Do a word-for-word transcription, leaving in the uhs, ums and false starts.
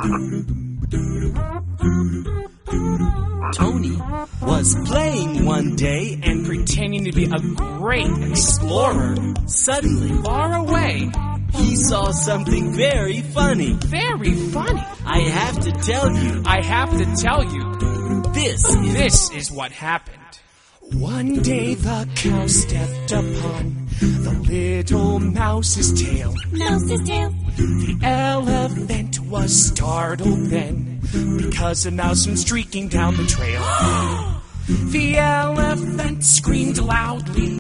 Tony was playing one day and pretending to be a great explorer. Suddenly, Far away. he saw something very funny. Very funny. I have to tell you, I have to tell you, this is... this is what happened. One day the cow stepped upon the little mouse's tail. Mouse's tail. The elephant was startled then, because a mouse went streaking down the trail. The elephant screamed loudly.